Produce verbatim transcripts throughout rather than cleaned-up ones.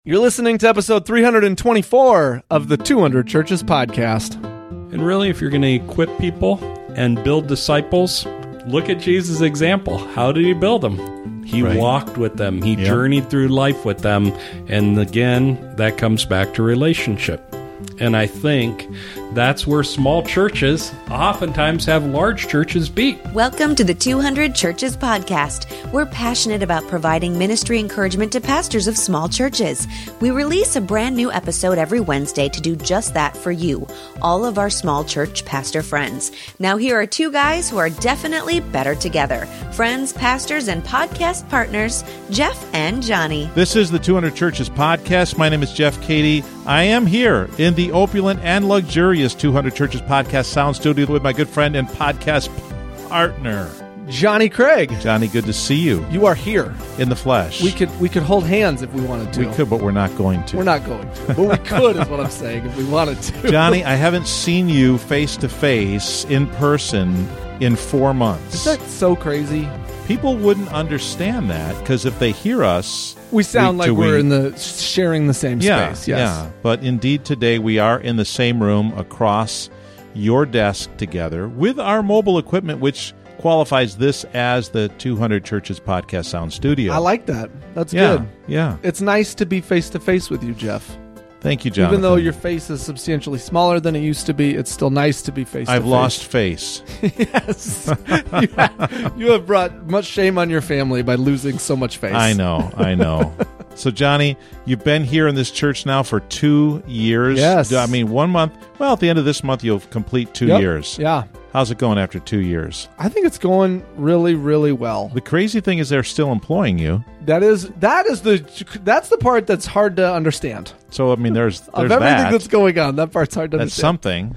You're listening to episode three hundred twenty-four of the two hundred Churches podcast. And really, if you're going to equip people and build disciples, look at Jesus' example. How did he build them? He right. walked with them. He yep. journeyed through life with them. And again, that comes back to relationship. And I think that's where small churches oftentimes have large churches beat. Welcome to the two hundred Churches podcast. We're passionate about providing ministry encouragement to pastors of small churches. We release a brand new episode every Wednesday to do just that for you, all of our small church pastor friends. Now here are two guys who are definitely better together. Friends, pastors, and podcast partners, Jeff and Johnny. This is the two hundred Churches podcast. My name is Jeff Cady. I am here in the opulent and luxurious two hundred Churches podcast sound studio with my good friend and podcast partner, Johnny Craig. Johnny, good to see you. You are here in the flesh. We could we could hold hands if we wanted to. We could, but we're not going to. We're not going to, but we could is what I'm saying if we wanted to. Johnny, I haven't seen you face to face in person in four months. Is that so crazy? People wouldn't understand that because if they hear us, we sound week like we're week, in the sharing the same yeah, space. Yes. Yeah, but indeed today we are in the same room across your desk together with our mobile equipment, which qualifies this as the two hundred Churches podcast sound studio. I like that. That's yeah, good. Yeah, it's nice to be face to face with you, Jeff. Thank you, Jonathan. Even though your face is substantially smaller than it used to be, it's still nice to be face to face. I've lost face. Yes. you, have, you have brought much shame on your family by losing so much face. I know, I know. So, Johnny, you've been here in this church now for two years. Yes. I mean, one month. Well, at the end of this month, you'll complete two yep. years. Yeah. How's it going after two years? I think it's going really, really well. The crazy thing is they're still employing you. That is that is the that's the part that's hard to understand. So I mean, there's there's of everything that. that's going on. That part's hard to that's understand. That's something.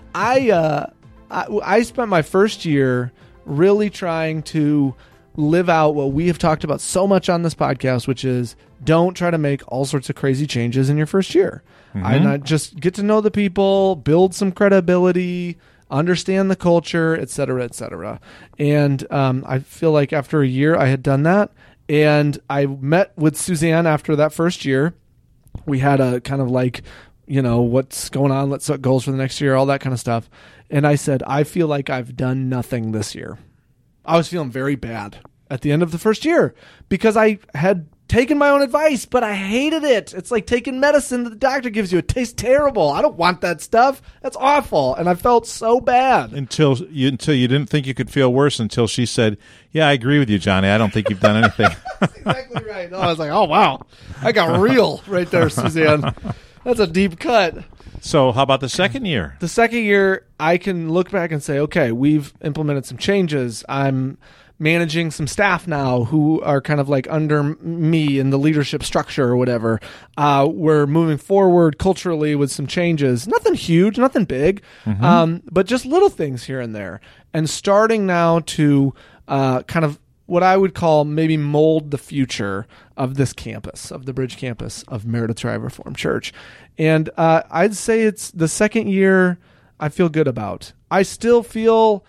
I uh, I, I spent my first year really trying to live out what we have talked about so much on this podcast, which is don't try to make all sorts of crazy changes in your first year. Mm-hmm. I not just get to know the people, build some credibility, understand the culture, et cetera, et cetera. And um, I feel like after a year I had done that. And I met with Suzanne after that first year. We had a kind of like, you know, what's going on? Let's set goals for the next year, all that kind of stuff. And I said, I feel like I've done nothing this year. I was feeling very bad at the end of the first year because I had taken my own advice, but I hated it. It's like taking medicine that the doctor gives you. It tastes terrible. I don't want that stuff. That's awful. And I felt so bad. Until you until you didn't think you could feel worse until she said, yeah, I agree with you, Johnny. I don't think you've done anything. That's exactly right. No, I was like, oh, wow. I got real right there, Suzanne. That's a deep cut. So how about the second year? The second year, I can look back and say, okay, we've implemented some changes. I'm managing some staff now who are kind of like under me in the leadership structure or whatever. Uh, we're moving forward culturally with some changes. Nothing huge, nothing big, mm-hmm. um, but just little things here and there. And starting now to uh, kind of what I would call maybe mold the future of this campus, of the Bridge campus of Meredith Tribe Reformed Church. And uh, I'd say it's the second year I feel good about. I still feel...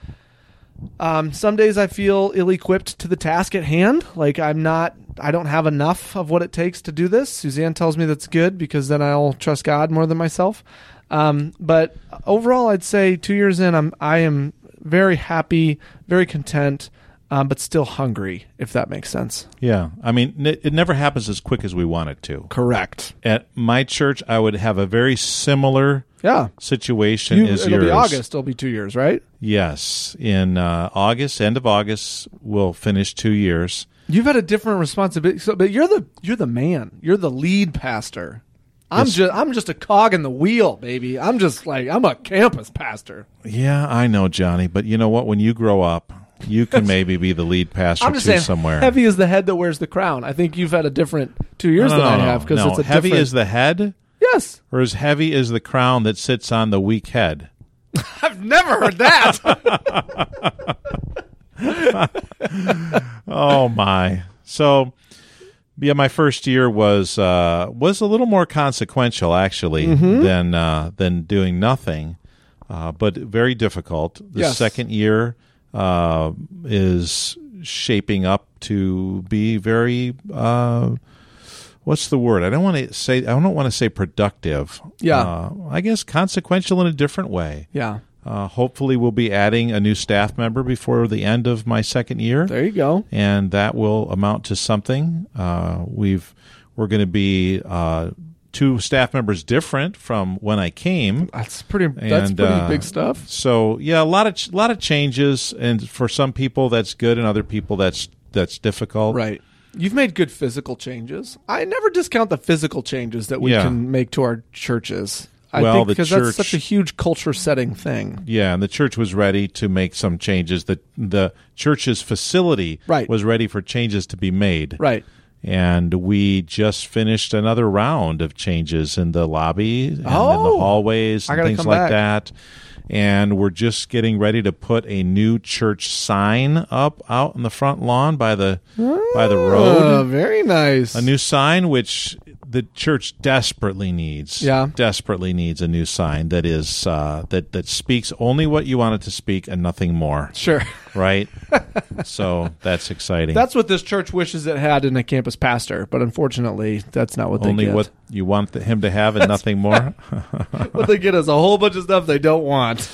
Um, some days I feel ill-equipped to the task at hand. Like I'm not, I don't have enough of what it takes to do this. Suzanne tells me that's good because then I'll trust God more than myself. Um, but overall, I'd say two years in, I'm, I am very happy, very content, um, but still hungry, if that makes sense. Yeah. I mean, it never happens as quick as we want it to. Correct. At my church, I would have a very similar yeah. situation you, as it'll yours. It'll be August. It'll be two years, right? Yes. In uh, August, end of August, we'll finish two years. You've had a different responsibility, so, but you're the you're the man. You're the lead pastor. I'm yes. just I'm just a cog in the wheel, baby. I'm just like I'm a campus pastor. Yeah, I know, Johnny. But you know what? When you grow up, you can maybe be the lead pastor I'm just too saying, somewhere. Heavy is the head that wears the crown. I think you've had a different two years no, no, than no, I have because no. it's a heavy different... is the head. Yes, or as heavy as the crown that sits on the weak head. I've never heard that. Oh my! So, yeah, my first year was uh, was a little more consequential actually mm-hmm. than uh, than doing nothing, uh, but very difficult. The yes. second year uh, is shaping up to be very uh, what's the word? I don't want to say, I don't want to say productive. Yeah. Uh, I guess consequential in a different way. Yeah. Uh, hopefully we'll be adding a new staff member before the end of my second year. There you go. And that will amount to something. Uh, we've, we're going to be, uh, two staff members different from when I came. That's pretty, that's and, pretty uh, big stuff. So yeah, a lot of, ch- lot of changes. And for some people that's good and other people that's, that's difficult. Right. You've made good physical changes. I never discount the physical changes that we Yeah. can make to our churches. I Well, think the because church- that's such a huge culture setting thing. Yeah, and the church was ready to make some changes. The the church's facility Right. was ready for changes to be made. Right. And we just finished another round of changes in the lobby and in the Oh, hallways I and gotta things come like back. that. And we're just getting ready to put a new church sign up out in the front lawn by the by the Oh, road. very nice. A new sign which the church desperately needs. Yeah. Desperately needs a new sign that is uh, that that speaks only what you want it to speak and nothing more. Sure. Right? So that's exciting. That's what this church wishes it had in a campus pastor, but unfortunately, that's not what they only get. what you want the, him to have and nothing more. What they get is a whole bunch of stuff they don't want.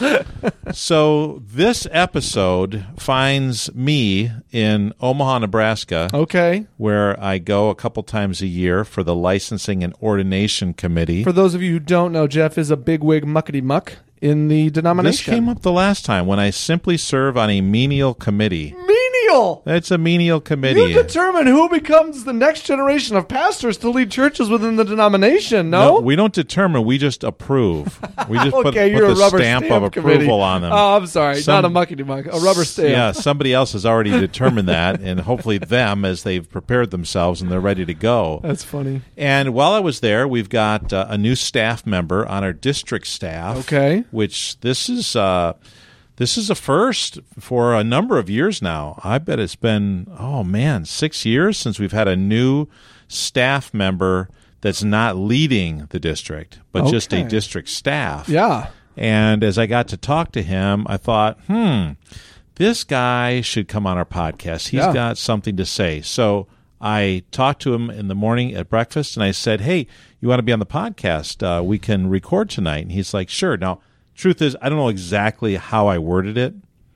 So this episode finds me in Omaha, Nebraska, Okay. where I go a couple times a year for the licensing and ordination committee. For those of you who don't know, Jeff is a bigwig muckety muck in the denomination. This came up the last time when I simply serve on a menial committee. Menial! It's a menial committee. You determine who becomes the next generation of pastors to lead churches within the denomination, no? we don't determine. We just approve. We just put, Okay, put you're the a rubber stamp, stamp of committee. approval on them. Oh, I'm sorry. Some- Not a muckety muck. A rubber stamp. Yeah, somebody else has already determined that, and hopefully them as they've prepared themselves and they're ready to go. That's funny. And while I was there, we've got uh, a new staff member on our district staff. Okay. Which this is uh, this is a first for a number of years now. I bet it's been, oh man, six years since we've had a new staff member that's not leading the district, but just a Okay. district staff. Yeah. And as I got to talk to him, I thought, hmm, this guy should come on our podcast. He's Yeah. got something to say. So I talked to him in the morning at breakfast, and I said, hey, you want to be on the podcast? Uh, we can record tonight. And he's like, sure. Now, truth is, I don't know exactly how I worded it.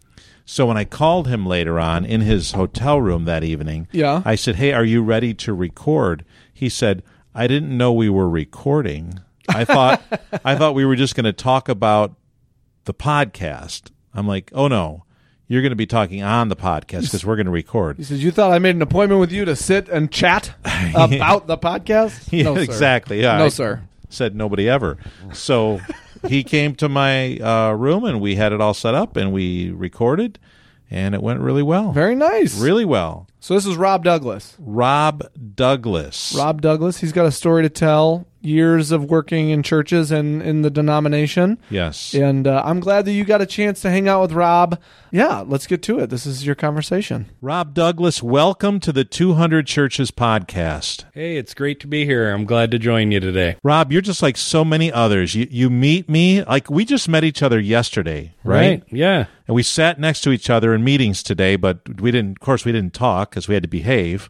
So when I called him later on in his hotel room that evening, Yeah. I said, hey, are you ready to record? He said, I didn't know we were recording. I thought I thought we were just going to talk about the podcast. I'm like, oh, no, you're going to be talking on the podcast because we're going to record. He says, you thought I made an appointment with you to sit and chat about the podcast? Yeah, No, sir. exactly. Yeah, No, I sir. Said nobody ever. So he came to my uh, room, and we had it all set up, and we recorded, and it went really well. Very nice. Really well. So this is Rob Douglas. Rob Douglas. Rob Douglas. He's got a story to tell. Years of working in churches and in the denomination. Yes. And uh, I'm glad that you got a chance to hang out with Rob. Yeah, let's get to it. This is your conversation. Rob Douglas, welcome to the two hundred Churches podcast. Hey, it's great to be here. I'm glad to join you today. Rob, you're just like so many others. You you meet me, like we just met each other yesterday, right? Yeah. And we sat next to each other in meetings today, but we didn't, of course, we didn't talk because we had to behave.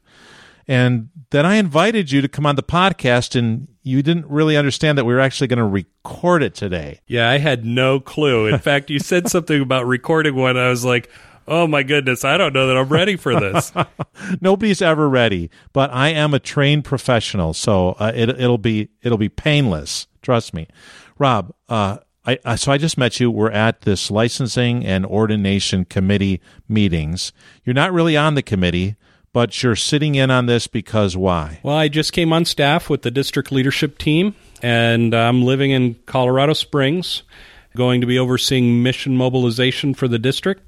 And then I invited you to come on the podcast, and you didn't really understand that we were actually going to record it today. Yeah, I had no clue. In fact, you said something about recording one. I was like, oh my goodness, I don't know that I'm ready for this. Nobody's ever ready, but I am a trained professional, so uh, it, it'll be it'll be painless. Trust me, Rob. Uh, I, I so I just met you. We're at this licensing and ordination committee meetings. You're not really on the committee, but you're sitting in on this because why? Well, I just came on staff with the district leadership team, and I'm living in Colorado Springs, going to be overseeing mission mobilization for the district,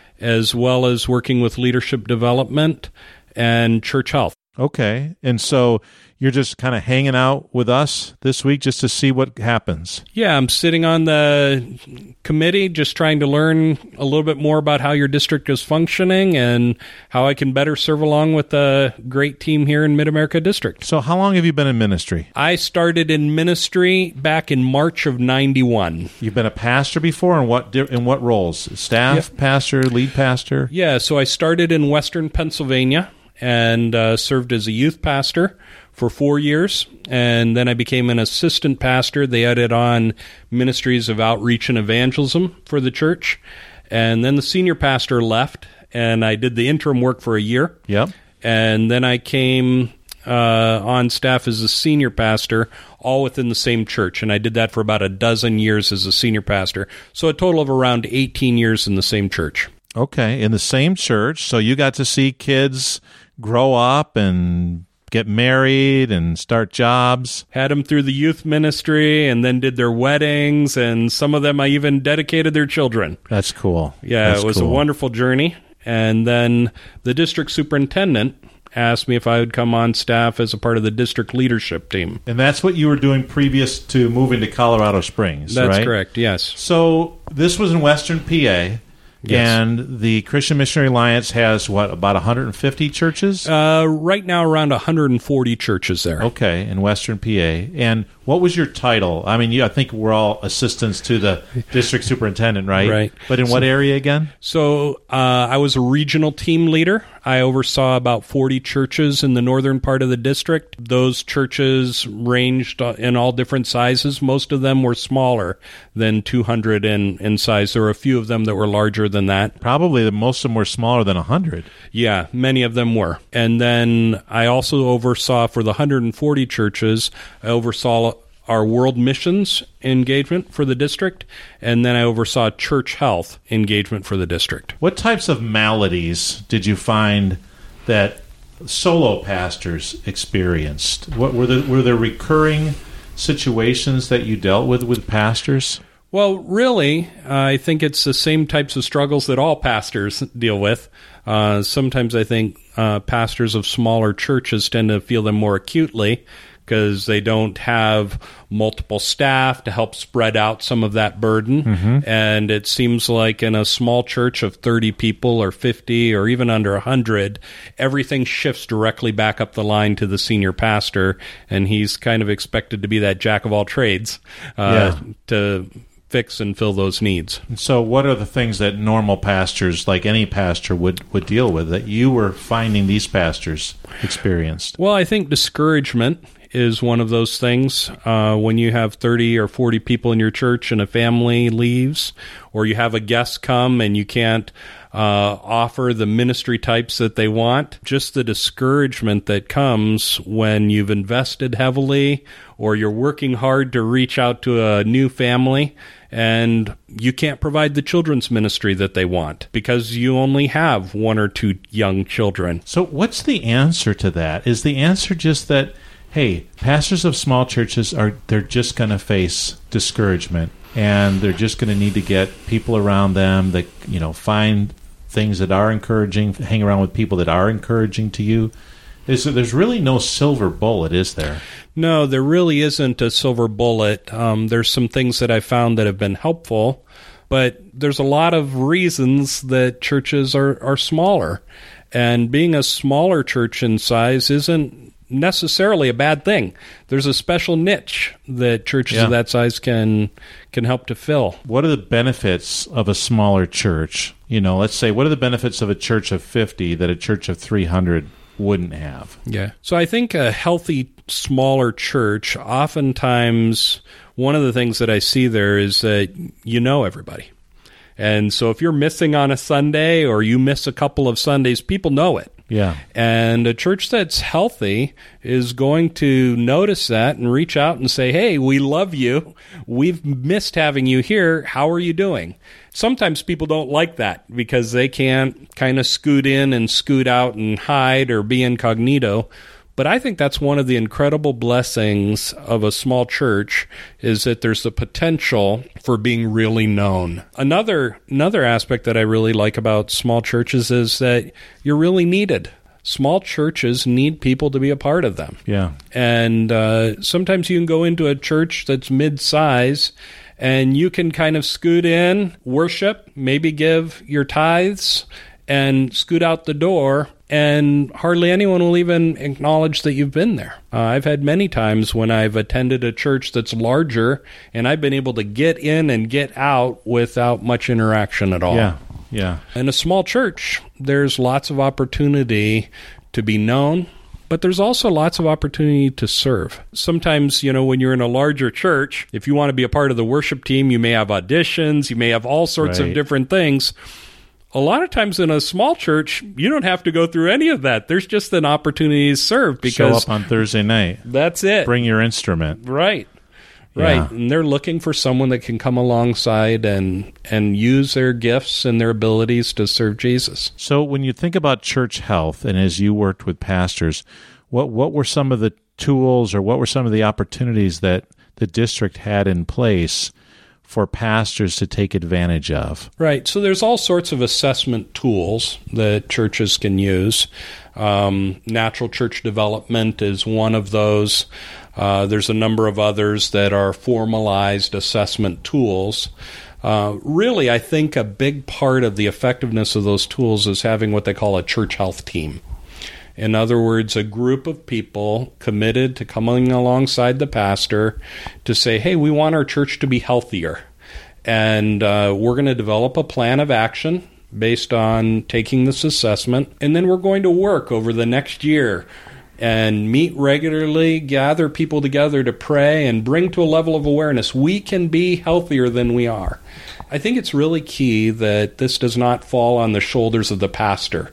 as well as working with leadership development and church health. Okay, and so you're just kind of hanging out with us this week just to see what happens. Yeah, I'm sitting on the committee just trying to learn a little bit more about how your district is functioning and how I can better serve along with the great team here in Mid-America District. So how long have you been in ministry? I started in ministry back in March of ninety-one. You've been a pastor before, and what di- in what roles? Staff, Yeah. pastor, lead pastor? Yeah, so I started in Western Pennsylvania and uh, served as a youth pastor for four years, and then I became an assistant pastor. They added on ministries of outreach and evangelism for the church, and then the senior pastor left, and I did the interim work for a year. Yep. And then I came uh, on staff as a senior pastor, all within the same church, and I did that for about a dozen years as a senior pastor, so a total of around eighteen years in the same church. Okay, in the same church, so you got to see kids grow up and get married and start jobs. Had them through the youth ministry and then did their weddings, and some of them I even dedicated their children. That's cool. Yeah, That's it was cool. a wonderful journey. And then the district superintendent asked me if I would come on staff as a part of the district leadership team. And that's what you were doing previous to moving to Colorado Springs, That's right? correct, yes. So this was in Western P A. Yes. And the Christian Missionary Alliance has, what, about one hundred fifty churches? Uh, right now, around one hundred forty churches there. Okay, in Western P A. And what was your title? I mean, you, I think we're all assistants to the district superintendent, right? Right. But in what So- area again? So uh, I was a regional team leader. I oversaw about forty churches in the northern part of the district. Those churches ranged in all different sizes. Most of them were smaller than two hundred in, in size. There were a few of them that were larger than that. Probably the most of them were smaller than one hundred. Yeah, many of them were. And then I also oversaw, for the one hundred forty churches, I oversaw our world missions engagement for the district, and then I oversaw church health engagement for the district. What types of maladies did you find that solo pastors experienced? What were the, were there recurring situations that you dealt with with pastors? Well, really, uh, I think it's the same types of struggles that all pastors deal with. Uh, sometimes I think uh, pastors of smaller churches tend to feel them more acutely because they don't have multiple staff to help spread out some of that burden. Mm-hmm. And it seems like in a small church of thirty people or fifty or even under one hundred, everything shifts directly back up the line to the senior pastor, and he's kind of expected to be that jack of all trades uh, Yeah. to fix and fill those needs. So what are the things that normal pastors, like any pastor, would, would deal with that you were finding these pastors experienced? Well, I think discouragement is one of those things. Uh, when you have thirty or forty people in your church and a family leaves, or you have a guest come and you can't uh, offer the ministry types that they want, just the discouragement that comes when you've invested heavily or you're working hard to reach out to a new family and you can't provide the children's ministry that they want because you only have one or two young children. So what's the answer to that? Is the answer just that, hey, pastors of small churches are they're just going to face discouragement, and they're just going to need to get people around them that, you know, find things that are encouraging, hang around with people that are encouraging to you? Is there's really no silver bullet, is there? No, there really isn't a silver bullet. Um, there's some things that I found that have been helpful, but there's a lot of reasons that churches are, are smaller. And being a smaller church in size isn't necessarily a bad thing. There's a special niche that churches Yeah. of that size can can help to fill. What are the benefits of a smaller church? You know, let's say, what are the benefits of a church of fifty that a church of three hundred wouldn't have? Yeah. So I think a healthy, smaller church, oftentimes one of the things that I see there is that you know everybody. And so if you're missing on a Sunday or you miss a couple of Sundays, people know it. Yeah. And a church that's healthy is going to notice that and reach out and say, hey, we love you. We've missed having you here. How are you doing? Sometimes people don't like that because they can't kind of scoot in and scoot out and hide or be incognito. But I think that's one of the incredible blessings of a small church is that there's the potential for being really known. Another another aspect that I really like about small churches is that you're really needed. Small churches need people to be a part of them. Yeah. And uh, sometimes you can go into a church that's mid-size and you can kind of scoot in, worship, maybe give your tithes, and scoot out the door, and hardly anyone will even acknowledge that you've been there. Uh, I've had many times when I've attended a church that's larger, and I've been able to get in and get out without much interaction at all. Yeah, yeah. In a small church, there's lots of opportunity to be known, but but there's also lots of opportunity to serve. Sometimes, you know, when you're in a larger church, if you want to be a part of the worship team, you may have auditions, you may have all sorts Right. of different things. A lot of times in a small church, you don't have to go through any of that. There's just an opportunity to serve because Show up on Thursday night. that's it. Bring your instrument. Right. Right. Yeah. And they're looking for someone that can come alongside and and use their gifts and their abilities to serve Jesus. So when you think about church health, and as you worked with pastors, what what were some of the tools or what were some of the opportunities that the district had in place for pastors to take advantage of? Right. So there's all sorts of assessment tools that churches can use. Um, natural church development is one of those. Uh, there's a number of others that are formalized assessment tools. Uh, really, I think a big part of the effectiveness of those tools is having what they call a church health team. In other words, a group of people committed to coming alongside the pastor to say, hey, we want our church to be healthier. And uh, we're going to develop a plan of action based on taking this assessment. And then we're going to work over the next year and meet regularly, gather people together to pray, and bring to a level of awareness we can be healthier than we are. I think it's really key that this does not fall on the shoulders of the pastor,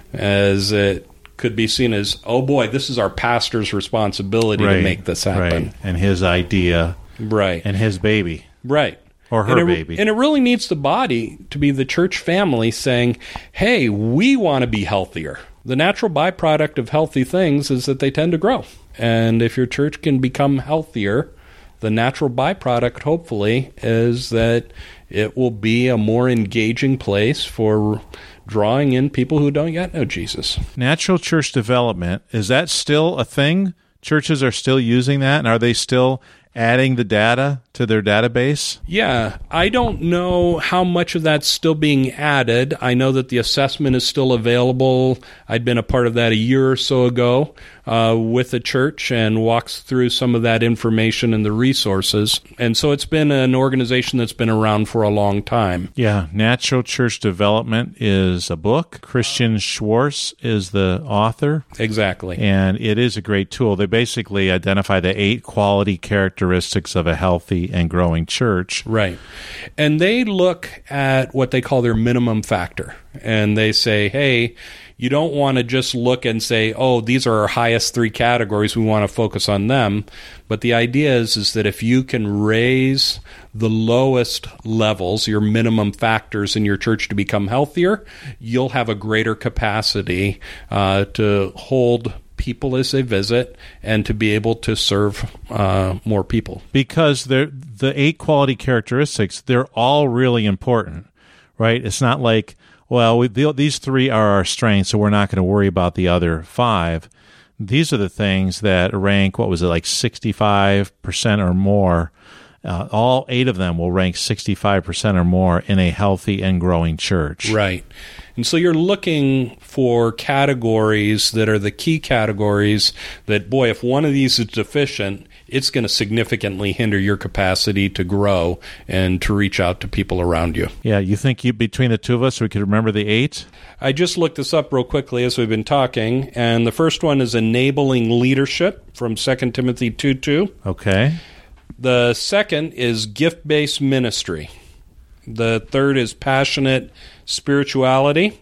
as it could be seen as, oh boy, this is our pastor's responsibility Right, to make this happen. Right. And his idea Right. and his baby. Right. Or her and it, baby. And it really needs the body to be the church family saying, hey, we want to be healthier. The natural byproduct of healthy things is that they tend to grow. And if your church can become healthier, the natural byproduct, hopefully, is that it will be a more engaging place for drawing in people who don't yet know Jesus. Natural church development, is that still a thing? Churches are still using that, and are they still adding the data to their database? Yeah, I don't know how much of that's still being added. I know that the assessment is still available. I'd been a part of that a year or so ago uh, with the church and walks through some of that information and the resources. And so it's been an organization that's been around for a long time. Yeah, Natural Church Development is a book. Christian Schwartz is the author. Exactly. And it is a great tool. They basically identify the eight quality characteristics of a healthy and growing church. Right. And they look at what they call their minimum factor. And they say, hey, you don't want to just look and say, oh, these are our highest three categories. We want to focus on them. But the idea is, is that if you can raise the lowest levels, your minimum factors in your church to become healthier, you'll have a greater capacity uh, to hold people as they visit and to be able to serve uh, more people. Because they're, the eight quality characteristics, they're all really important, right? It's not like, well, we, the, these three are our strengths, so we're not going to worry about the other five. These are the things that rank, what was it, like sixty-five percent or more. Uh, all eight of them will rank sixty-five percent or more in a healthy and growing church. Right. And so you're looking for categories that are the key categories that, boy, if one of these is deficient, it's going to significantly hinder your capacity to grow and to reach out to people around you. Yeah, you think you, between the two of us, we could remember the eight? I just looked this up real quickly as we've been talking, and the first one is enabling leadership from Second Timothy two two. Okay. The second is gift-based ministry. The third is passionate spirituality.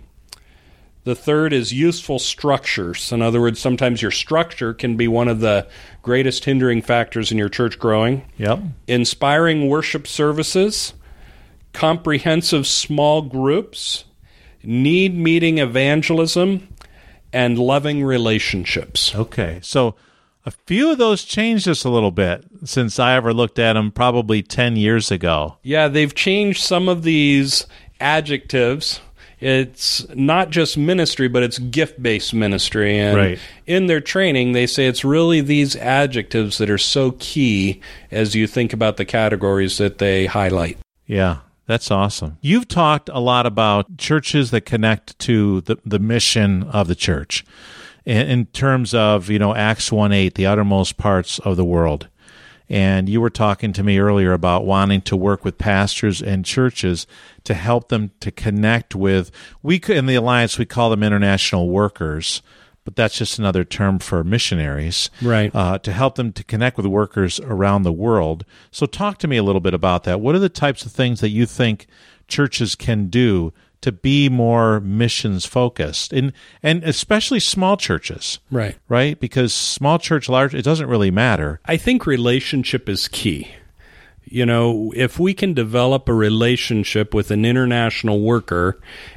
The third is useful structures. In other words, sometimes your structure can be one of the greatest hindering factors in your church growing. Yep. Inspiring worship services, comprehensive small groups, need-meeting evangelism, and loving relationships. Okay. So a few of those changed just a little bit since I ever looked at them probably ten years ago. Yeah, they've changed some of these adjectives. It's not just ministry, but it's gift-based ministry. And right. in their training, they say it's really these adjectives that are so key as you think about the categories that they highlight. Yeah, that's awesome. You've talked a lot about churches that connect to the, the mission of the church in, in terms of, you know, Acts one eight, the uttermost parts of the world. And you were talking to me earlier about wanting to work with pastors and churches to help them to connect with, we could, in the Alliance, we call them international workers, but that's just another term for missionaries, right? Uh, to help them to connect with workers around the world. So talk to me a little bit about that. What are the types of things that you think churches can do to be more missions focused, and and especially small churches, right? Right, because small church, large, it doesn't really matter. I think relationship is key. You know, if we can develop a relationship with an international worker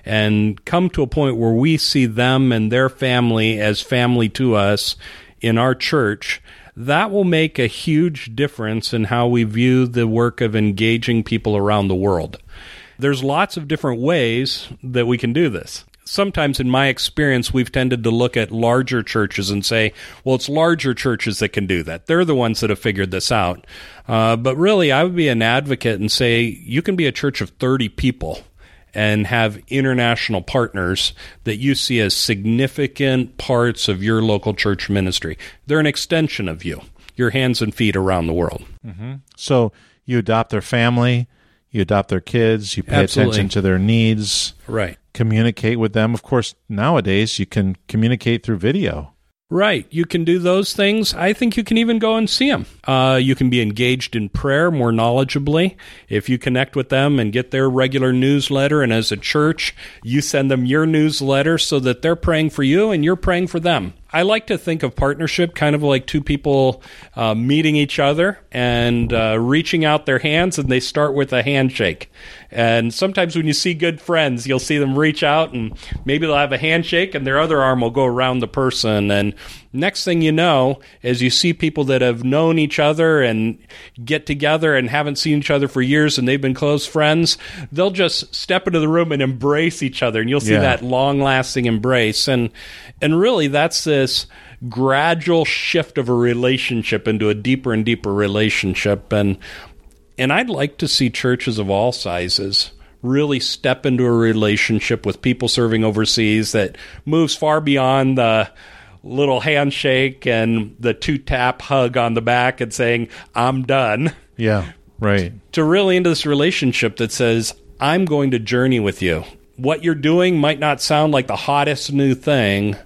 and come to a point where we see them and their family as family to us in our church, that will make a huge difference in how we view the work of engaging people around the world. There's lots of different ways that we can do this. Sometimes in my experience, we've tended to look at larger churches and say, well, it's larger churches that can do that. They're the ones that have figured this out. Uh, but really, I would be an advocate and say you can be a church of thirty people and have international partners that you see as significant parts of your local church ministry. They're an extension of you, your hands and feet around the world. Mm-hmm. So you adopt their family, you adopt their kids, you pay Absolutely. attention to their needs. Right. Communicate with them. Of course, nowadays you can communicate through video. Right. You can do those things. I think you can even go and see them. Uh, you can be engaged in prayer more knowledgeably. If you connect with them and get their regular newsletter, and as a church, you send them your newsletter so that they're praying for you and you're praying for them. I like to think of partnership kind of like two people uh, meeting each other and uh, reaching out their hands, and they start with a handshake. And sometimes when you see good friends, you'll see them reach out and maybe they'll have a handshake and their other arm will go around the person. And next thing you know, as you see people that have known each other and get together and haven't seen each other for years and they've been close friends, they'll just step into the room and embrace each other. And you'll see Yeah. that long-lasting embrace. And and really, that's this gradual shift of a relationship into a deeper and deeper relationship. And and I'd like to see churches of all sizes really step into a relationship with people serving overseas that moves far beyond the little handshake and the two-tap hug on the back and saying, I'm done. Yeah, right. To really into this relationship that says, I'm going to journey with you. What you're doing might not sound like the hottest new thing,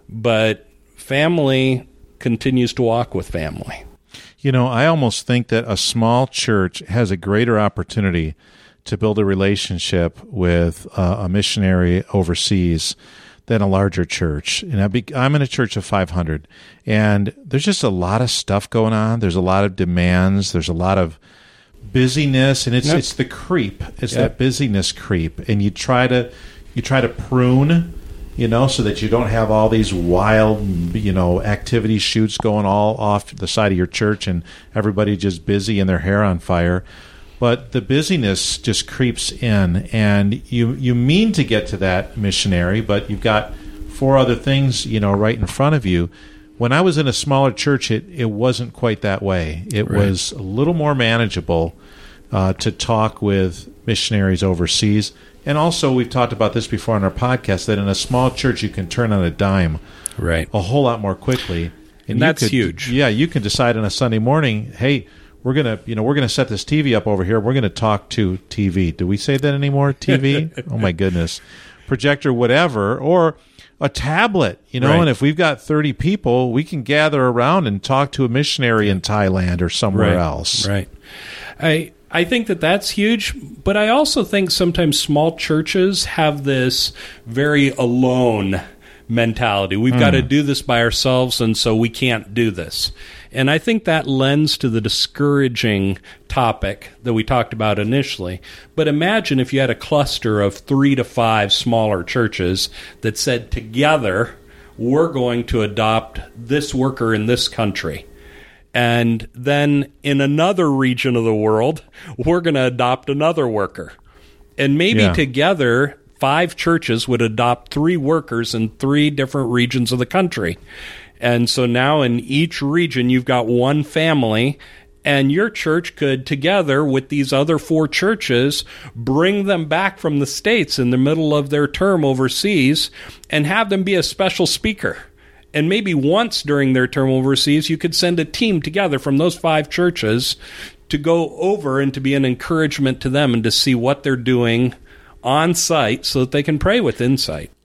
but family continues to walk with family. You know, I almost think that a small church has a greater opportunity to build a relationship with uh, a missionary overseas than a larger church. And I'd be, I'm in a church of five hundred, and there's just a lot of stuff going on. There's a lot of demands. There's a lot of busyness, and it's Yep. it's the creep. It's Yep. that busyness creep, and you try to you try to prune, you know, so that you don't have all these wild, you know, activity shoots going all off the side of your church, and everybody just busy and their hair on fire. But the busyness just creeps in, and you you mean to get to that missionary, but you've got four other things, you know, right in front of you. When I was in a smaller church, it, it wasn't quite that way. It Right. was a little more manageable uh, to talk with missionaries overseas. And also, we've talked about this before on our podcast, that in a small church, you can turn on a dime Right. a whole lot more quickly. And you that's could- huge. Yeah, you can decide on a Sunday morning, hey, we're gonna, you know, we're gonna set this T V up over here. We're gonna talk to T V. Do we say that anymore? T V? Oh my goodness, projector, whatever, or a tablet. You know, Right. and if we've got thirty people, we can gather around and talk to a missionary in Thailand or somewhere Right. else. Right. I I think that that's huge, but I also think sometimes small churches have this very alone mentality. We've got to do this by ourselves, and so we can't do this. And I think that lends to the discouraging topic that we talked about initially. But imagine if you had a cluster of three to five smaller churches that said together, we're going to adopt this worker in this country. And then in another region of the world, we're going to adopt another worker. And maybe Yeah. together, five churches would adopt three workers in three different regions of the country. And so now in each region, you've got one family, and your church could, together with these other four churches, bring them back from the States in the middle of their term overseas and have them be a special speaker. And maybe once during their term overseas, you could send a team together from those five churches to go over and to be an encouragement to them and to see what they're doing on site so that they can pray with insight.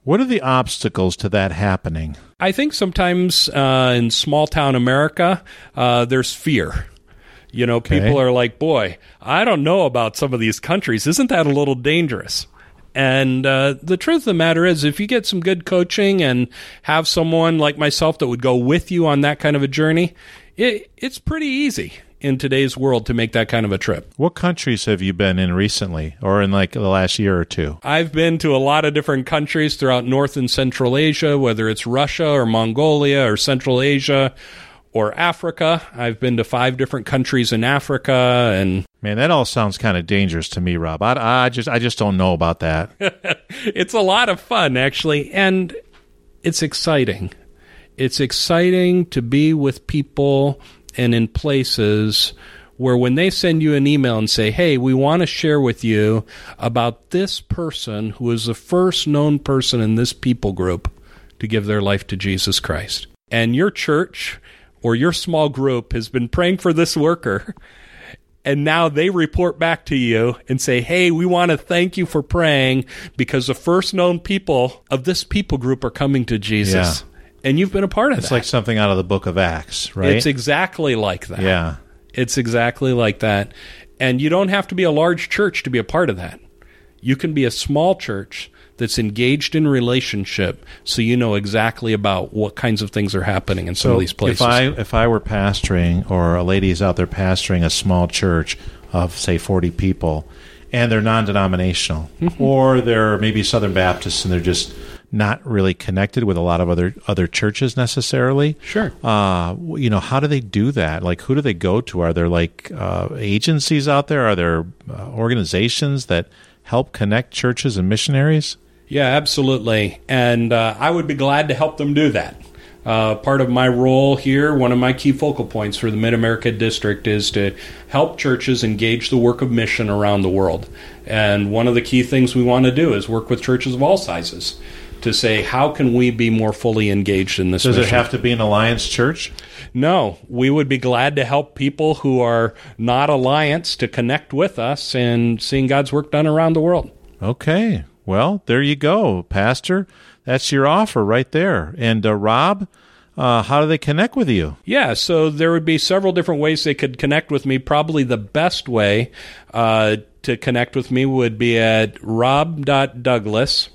What are the obstacles to that happening? I think sometimes uh, in small-town America, uh, there's fear. You know, Okay. people are like, boy, I don't know about some of these countries. Isn't that a little dangerous? And uh, the truth of the matter is, if you get some good coaching and have someone like myself that would go with you on that kind of a journey, it, it's pretty easy in today's world to make that kind of a trip. What countries have you been in recently, or in like the last year or two? I've been to a lot of different countries throughout North and Central Asia, whether it's Russia or Mongolia or Central Asia or Africa. I've been to five different countries in Africa, and Man, that all sounds kind of dangerous to me, Rob. I, I just I just don't know about that. it's a lot of fun, actually, and it's exciting. It's exciting to be with people and in places where when they send you an email and say, hey, we want to share with you about this person who is the first known person in this people group to give their life to Jesus Christ. And your church or your small group has been praying for this worker, and now they report back to you and say, hey, we want to thank you for praying because the first known people of this people group are coming to Jesus. Yeah. And you've been a part of It's that. like something out of the book of Acts, right? It's exactly like that. Yeah. It's exactly like that. And you don't have to be a large church to be a part of that. You can be a small church that's engaged in relationship, so you know exactly about what kinds of things are happening in some So of these places. if I if I were pastoring, or a lady's out there pastoring a small church of, say, forty people, and they're non-denominational, or they're maybe Southern Baptists and they're just not really connected with a lot of other other churches necessarily. Sure. Uh, you know, how do they do that? Like, who do they go to? Are there like uh, agencies out there? Are there uh, organizations that help connect churches and missionaries? Yeah, absolutely. And uh, I would be glad to help them do that. Uh, part of my role here, one of my key focal points for the Mid-America District is to help churches engage the work of mission around the world. And one of the key things we want to do is work with churches of all sizes to say, how can we be more fully engaged in this Does mission? it have to be an Alliance church? No, we would be glad to help people who are not Alliance to connect with us and seeing God's work done around the world. Okay. Well, there you go, Pastor. That's your offer right there. And uh, Rob, uh, how do they connect with you? Yeah, so there would be several different ways they could connect with me. Probably the best way uh, to connect with me would be at rob dot douglas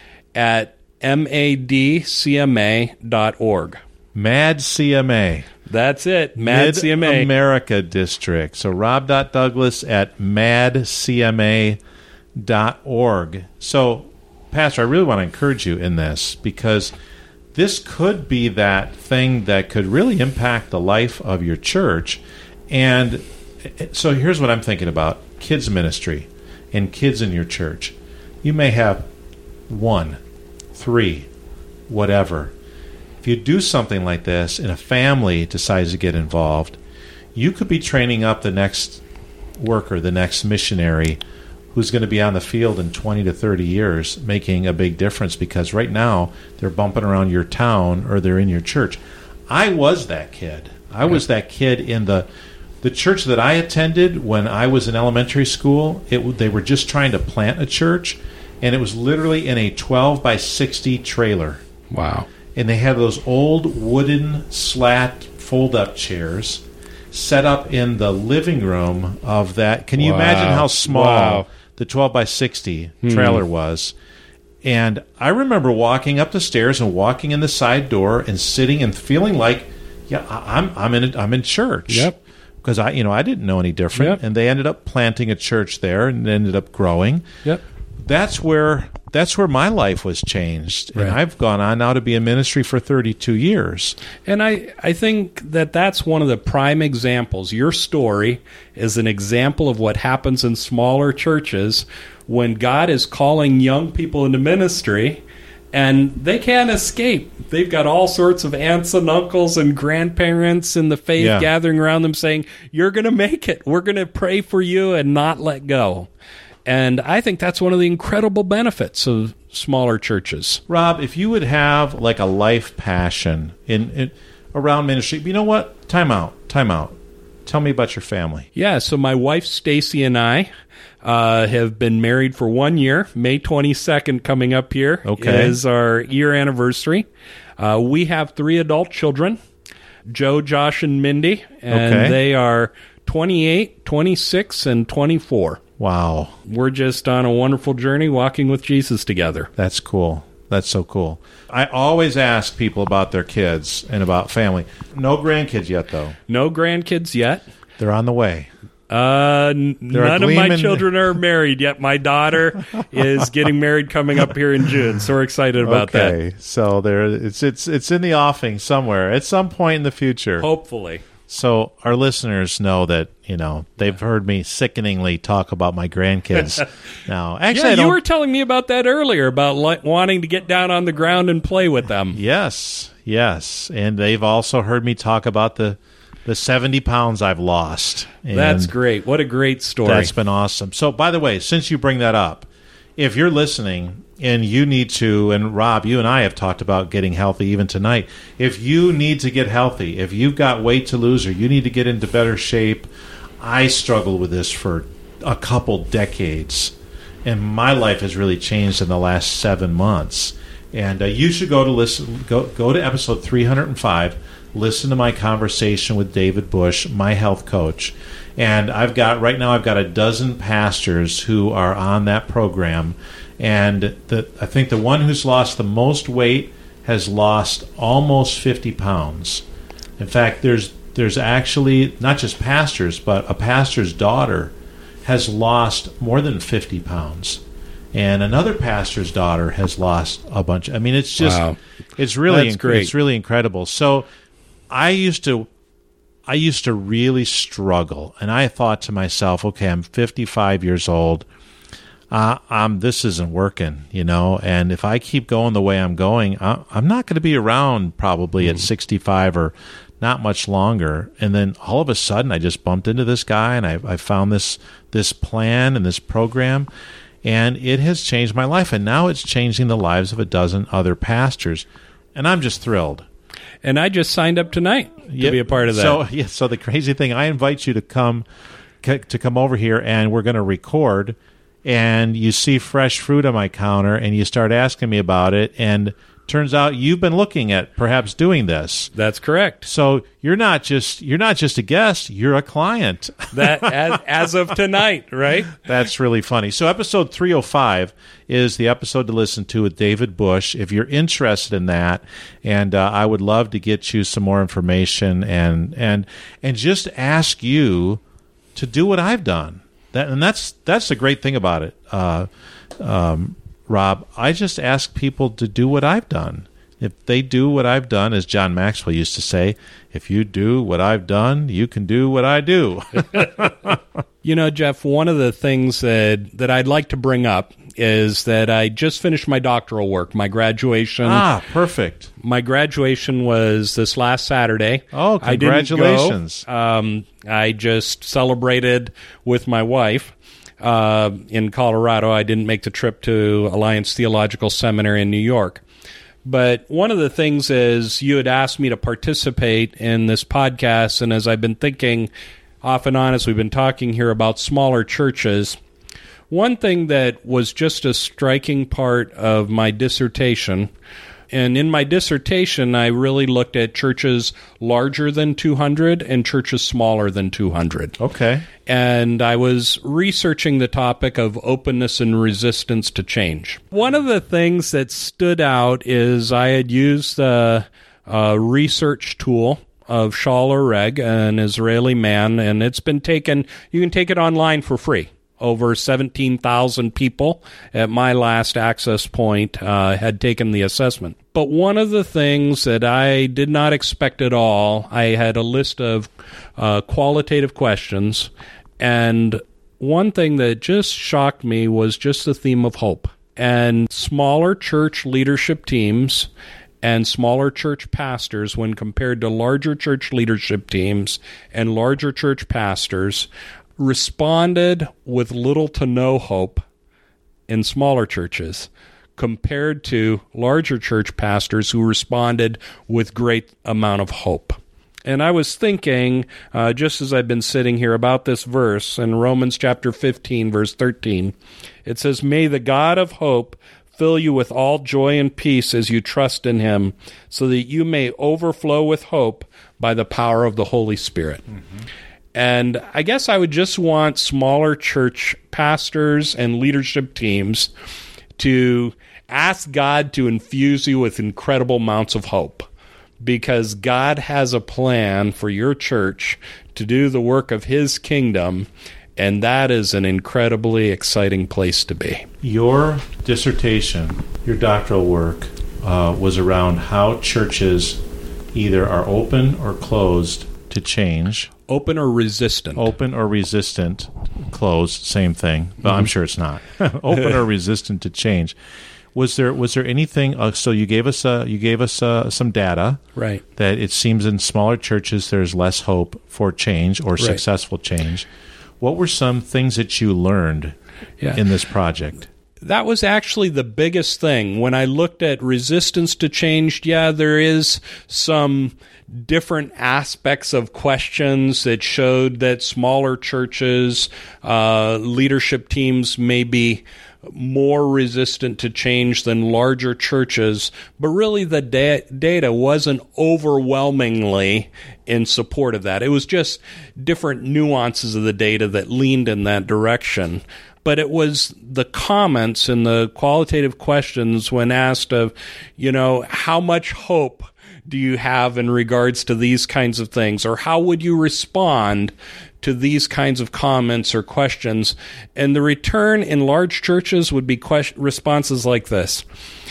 at madcma dot org. Mad C M A. That's it, Mad C M A. Mid-America District. So rob dot douglas at mad c m a dot org. So, Pastor, I really want to encourage you in this, because this could be that thing that could really impact the life of your church. And so here's what I'm thinking about kids ministry and kids in your church. You may have one, three, whatever. If you do something like this and a family decides to get involved, you could be training up the next worker, the next missionary, who's going to be on the field in twenty to thirty years, making a big difference, because right now they're bumping around your town or they're in your church. I was that kid. I was that kid in the the church that I attended when I was in elementary school. It they were just trying to plant a church, and it was literally in a twelve by sixty trailer. Wow. And they had those old wooden slat fold-up chairs set up in the living room of that. Can you Wow. imagine how small Wow. the twelve by sixty trailer was? And I remember walking up the stairs and walking in the side door and sitting and feeling like, yeah, I- I'm I'm in I'm in church. Yep. Because I you know I didn't know any different. Yep. And they ended up planting a church there and ended up growing. Yep. That's where that's where my life was changed. And Right. I've gone on now to be in ministry for thirty-two years. And I, I think that that's one of the prime examples. Your story is an example of what happens in smaller churches when God is calling young people into ministry, and they can't escape. They've got all sorts of aunts and uncles and grandparents in the faith Yeah. gathering around them saying, you're going to make it. We're going to pray for you and not let go. And I think that's one of the incredible benefits of smaller churches. Rob, if you would have like a life passion in, in around ministry, you know what? Time out. Time out. tell me about your family. Yeah, so my wife Stacy and I uh, have been married for one year. May twenty-second coming up here okay. is our year anniversary. Uh, we have three adult children, Joe, Josh, and Mindy, and okay. they are twenty-eight, twenty-six, and twenty-four. Wow. We're just on a wonderful journey walking with Jesus together. That's cool. That's so cool. I always ask people about their kids and about family. No grandkids yet, though. No grandkids yet. They're on the way. Uh, n- none of my gleaming... children are married yet. My daughter is getting married coming up here in June, so we're excited about okay. that. Okay, so there, it's it's it's in the offing somewhere at some point in the future. Hopefully. So our listeners know that, you know, they've heard me sickeningly talk about my grandkids now. Actually, yeah, I don't... you were telling me about that earlier, about li- wanting to get down on the ground and play with them. Yes, yes. And they've also heard me talk about the, the seventy pounds I've lost. And that's great. What a great story. That's been awesome. So, by the way, since you bring that up, if you're listening and you need to, and Rob, you and I have talked about getting healthy even tonight. If you need to get healthy, if you've got weight to lose or you need to get into better shape, I struggled with this for a couple decades, and my life has really changed in the last seven months. And uh, you should go to listen, go go to episode three hundred five. Listen to my conversation with David Bush, my health coach. And I've got right now I've got a dozen pastors who are on that program. And the, I think the one who's lost the most weight has lost almost fifty pounds. In fact, there's there's actually not just pastors, but a pastor's daughter has lost more than fifty pounds. And another pastor's daughter has lost a bunch. I mean, it's just wow. it's really That's inc- great. It's really incredible. So I used to I used to really struggle, and I thought to myself, okay, I'm fifty-five years old. Uh, um, this isn't working, you know, and if I keep going the way I'm going, I, I'm not going to be around probably mm. at sixty-five or not much longer. And then all of a sudden, I just bumped into this guy, and I, I found this this plan and this program, and it has changed my life. And now it's changing the lives of a dozen other pastors, and I'm just thrilled. And I just signed up tonight to yep. be a part of that. So, yeah, so the crazy thing, I invite you to come to come over here, and we're going to record. And you see fresh fruit on my counter, and you start asking me about it, and turns out you've been looking at perhaps doing this. That's correct. So you're not just you're not just a guest; you're a client. That as, as of tonight, right? That's really funny. So episode three oh five is the episode to listen to with David Bush. If you're interested in that, and uh, I would love to get you some more information and and and just ask you to do what I've done. That, and that's that's the great thing about it, uh, um, Rob. I just ask people to do what I've done. If they do what I've done, as John Maxwell used to say, if you do what I've done, you can do what I do. You know, Jeff, one of the things that, that I'd like to bring up is that I just finished my doctoral work, my graduation. Ah, perfect. My graduation was this last Saturday. Oh, congratulations. I didn't go. Um, I just celebrated with my wife uh, in Colorado. I didn't make the trip to Alliance Theological Seminary in New York. But one of the things is you had asked me to participate in this podcast, and as I've been thinking off and on as we've been talking here about smaller churches, one thing that was just a striking part of my dissertation, and in my dissertation I really looked at churches larger than two hundred and churches smaller than two hundred. Okay. And I was researching the topic of openness and resistance to change. One of the things that stood out is I had used a, a research tool of Shaul Oreg, an Israeli man, and it's been taken, you can take it online for free. Over seventeen thousand people at my last access point uh, had taken the assessment. But one of the things that I did not expect at all, I had a list of uh, qualitative questions, and one thing that just shocked me was just the theme of hope. And smaller church leadership teams and smaller church pastors, when compared to larger church leadership teams and larger church pastors, responded with little to no hope in smaller churches compared to larger church pastors who responded with great amount of hope. And I was thinking, uh, just as I've been sitting here, about this verse in Romans chapter fifteen, verse thirteen. It says, "May the God of hope fill you with all joy and peace as you trust in him, so that you may overflow with hope by the power of the Holy Spirit." Mm-hmm. And I guess I would just want smaller church pastors and leadership teams to ask God to infuse you with incredible amounts of hope, because God has a plan for your church to do the work of his kingdom, and that is an incredibly exciting place to be. Your dissertation, your doctoral work, uh, was around how churches either are open or closed to change. Open or resistant. Open or resistant. Closed, same thing. But mm-hmm. I'm sure it's not. Open or resistant to change. Was there was there anything? Uh, so you gave us uh, you gave us uh, some data, right? That it seems in smaller churches there's less hope for change or right. successful change. What were some things that you learned yeah. in this project? That was actually the biggest thing. When I looked at resistance to change, yeah, there is some different aspects of questions that showed that smaller churches, uh, leadership teams may be more resistant to change than larger churches, but really the da- data wasn't overwhelmingly in support of that. It was just different nuances of the data that leaned in that direction. But it was the comments and the qualitative questions when asked of, you know, how much hope do you have in regards to these kinds of things? Or how would you respond to these kinds of comments or questions? And the return in large churches would be question- responses like this.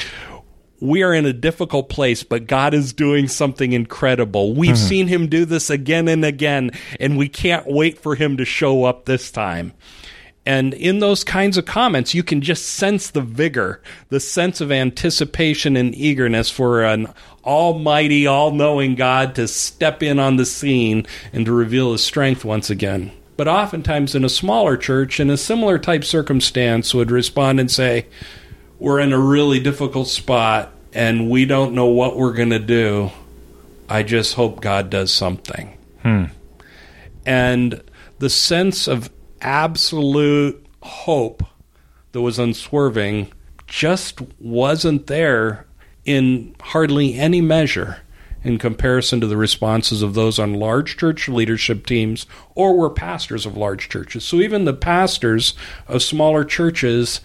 We are in a difficult place, but God is doing something incredible. We've mm-hmm. seen him do this again and again, and we can't wait for him to show up this time. And in those kinds of comments, you can just sense the vigor, the sense of anticipation and eagerness for an almighty, all-knowing God to step in on the scene and to reveal his strength once again. But oftentimes in a smaller church, in a similar type circumstance, would respond and say, we're in a really difficult spot, and we don't know what we're going to do. I just hope God does something. Hmm. And the sense of absolute hope that was unswerving just wasn't there in hardly any measure in comparison to the responses of those on large church leadership teams or were pastors of large churches. So even the pastors of smaller churches,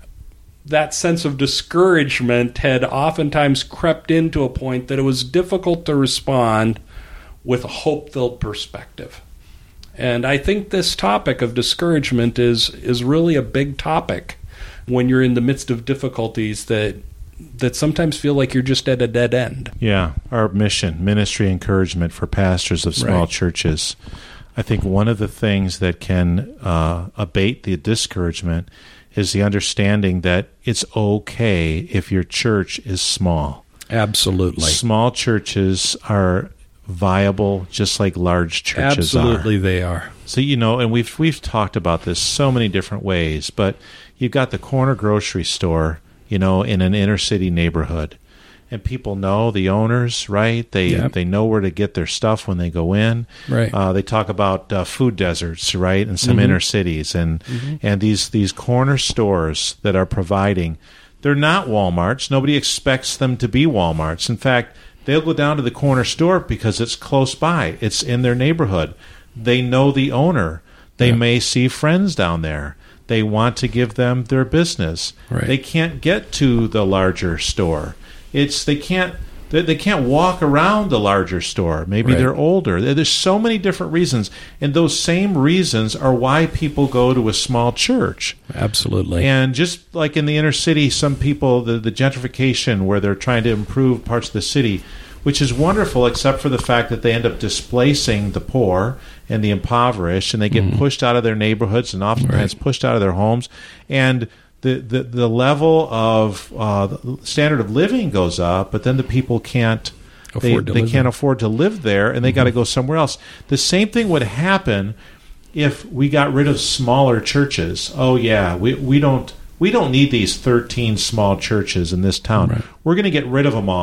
that sense of discouragement had oftentimes crept into a point that it was difficult to respond with a hope-filled perspective. And I think this topic of discouragement is is really a big topic when you're in the midst of difficulties that that sometimes feel like you're just at a dead end. Yeah, our mission, ministry encouragement for pastors of small right. churches. I think one of the things that can uh, abate the discouragement is the understanding that it's okay if your church is small. Absolutely. Small churches are viable just like large churches Absolutely are. Absolutely they are. So, you know, and we've we've talked about this so many different ways, but you've got the corner grocery store, you know, in an inner city neighborhood. And people know the owners, right? They yep. they know where to get their stuff when they go in. Right. Uh, they talk about uh, food deserts, right, in some mm-hmm. inner cities, and mm-hmm. and these these corner stores that are providing. They're not Walmarts. Nobody expects them to be Walmarts. In fact, they'll go down to the corner store because it's close by. It's in their neighborhood. They know the owner. They yeah. may see friends down there. They want to give them their business. Right. They can't get to the larger store. It's they can't they, they can't walk around the larger store. Maybe right. they're older. There's so many different reasons, and those same reasons are why people go to a small church. Absolutely. And just like in the inner city, some people the, the gentrification where they're trying to improve parts of the city, which is wonderful, except for the fact that they end up displacing the poor and the impoverished, and they get mm. pushed out of their neighborhoods and oftentimes right. pushed out of their homes, and The, the the level of uh, the standard of living goes up, but then the people can't afford they, they can't there. afford to live there, and they mm-hmm. got to go somewhere else. The same thing would happen if we got rid of smaller churches. Oh yeah, we we don't we don't need these thirteen small churches in this town. Right. We're going to get rid of them all,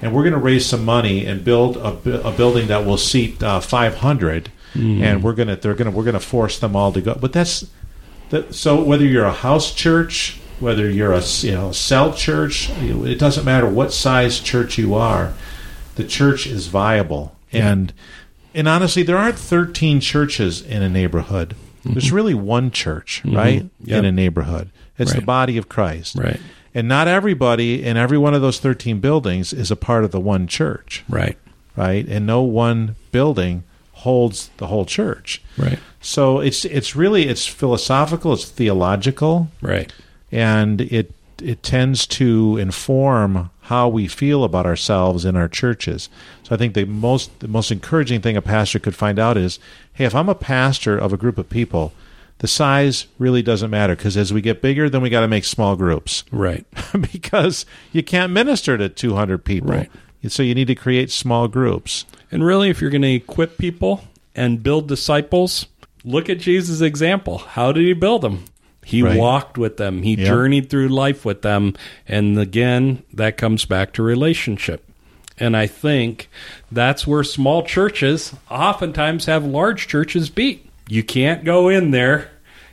and we're going to raise some money and build a, bu- a building that will seat uh, five hundred, mm. and we're going to they're going to we're going to force them all to go. But that's that. So whether you're a house church, whether you're a you know cell church, it doesn't matter what size church you are. The church is viable, yeah. and and honestly, there aren't thirteen churches in a neighborhood. Mm-hmm. There's really one church, mm-hmm. right, yep. in a neighborhood. It's right. the body of Christ, right? And not everybody in every one of those thirteen buildings is a part of the one church, right? Right, and no one building holds the whole church, right? So it's it's really it's philosophical, it's theological, right, and it it tends to inform how we feel about ourselves in our churches. So I think the most the most encouraging thing a pastor could find out is, hey, if I'm a pastor of a group of people, the size really doesn't matter, because as we get bigger, then we got to make small groups. Right. Because you can't minister to two hundred people. Right. So you need to create small groups. And really, if you're going to equip people and build disciples, look at Jesus' example. How did he build them? He right. walked with them. He yep. journeyed through life with them. And again, that comes back to relationship. And I think that's where small churches oftentimes have large churches beat. You can't go in there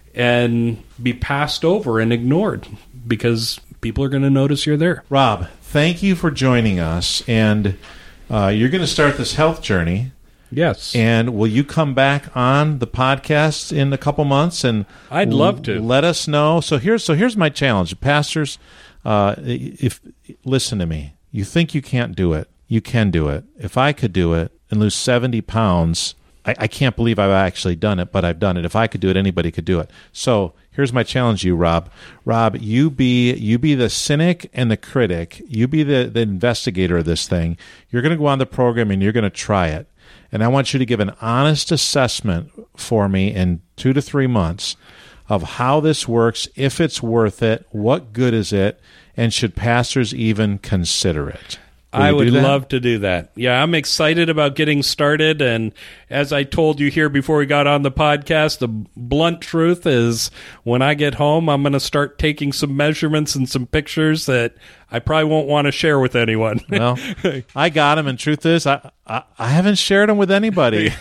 and be passed over and ignored because people are going to notice you're there. Rob, thank you for joining us. And uh, you're going to start this health journey. Yes. And will you come back on the podcast in a couple months? And I'd love to. Let us know. So here's so here's my challenge, pastors. Uh, if listen to me, you think you can't do it, you can do it. If I could do it and lose seventy pounds, I, I can't believe I've actually done it, but I've done it. If I could do it, anybody could do it. So here's my challenge to you, Rob. Rob, you be you be the cynic and the critic. You be the, the investigator of this thing. You're going to go on the program and you're going to try it. And I want you to give an honest assessment for me in two to three months of how this works, if it's worth it, what good is it, and should pastors even consider it? Will I would love to do that. Yeah, I'm excited about getting started. And as I told you here before we got on the podcast, the blunt truth is when I get home, I'm going to start taking some measurements and some pictures that I probably won't want to share with anyone. Well, I got them, and truth is, I, I, I haven't shared them with anybody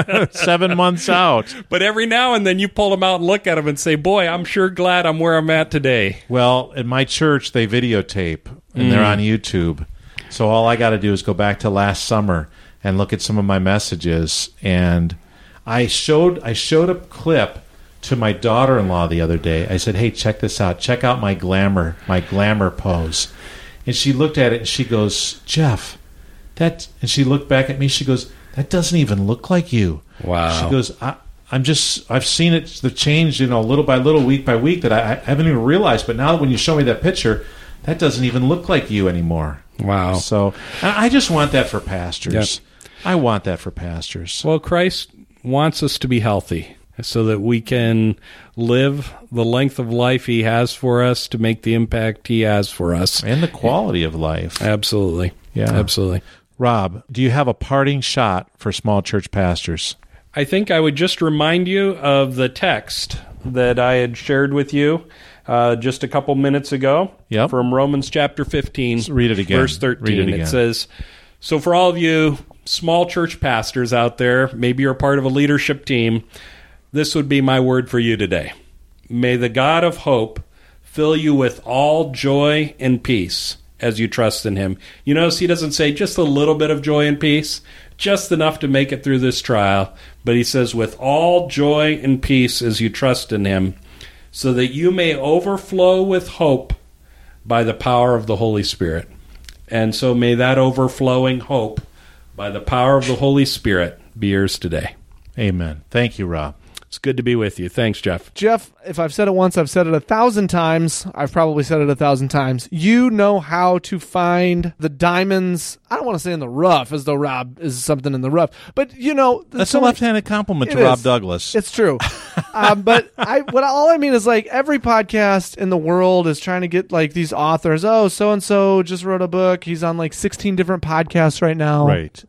seven months out. But every now and then you pull them out and look at them and say, boy, I'm sure glad I'm where I'm at today. Well, in my church, they videotape, and mm. they're on YouTube. So all I got to do is go back to last summer and look at some of my messages. And I showed I showed a clip to my daughter-in-law the other day. I said, "Hey, check this out. Check out my glamour, my glamour pose." And she looked at it and she goes, "Jeff, that." And she looked back at me. She goes, "That doesn't even look like you." Wow. She goes, I, "I'm just I've seen it the change, you know, little by little, week by week that I, I haven't even realized. But now when you show me that picture, that doesn't even look like you anymore." Wow. So I just want that for pastors. Yep. I want that for pastors. Well, Christ wants us to be healthy so that we can live the length of life he has for us to make the impact he has for us. And the quality of life. Absolutely. Yeah. Absolutely. Rob, do you have a parting shot for small church pastors? I think I would just remind you of the text that I had shared with you Uh, just a couple minutes ago yep. from Romans chapter fifteen, Let's read it again. verse thirteen. Read it again. It says, so for all of you small church pastors out there, maybe you're part of a leadership team, this would be my word for you today. May the God of hope fill you with all joy and peace as you trust in him. You notice he doesn't say just a little bit of joy and peace, just enough to make it through this trial, but he says with all joy and peace as you trust in him, so that you may overflow with hope by the power of the Holy Spirit. And so may that overflowing hope by the power of the Holy Spirit be yours today. Amen. Thank you, Rob. It's good to be with you. Thanks, Jeff. Jeff, if I've said it once, I've said it a thousand times. I've probably said it a thousand times. You know how to find the diamonds. I don't want to say in the rough, as though Rob is something in the rough. But, you know. That's so a left-handed compliment to is. Rob Douglas. It's true. um, but I, what all I mean is, like, every podcast in the world is trying to get, like, these authors. Oh, so-and-so just wrote a book. He's on, like, sixteen different podcasts right now. Right.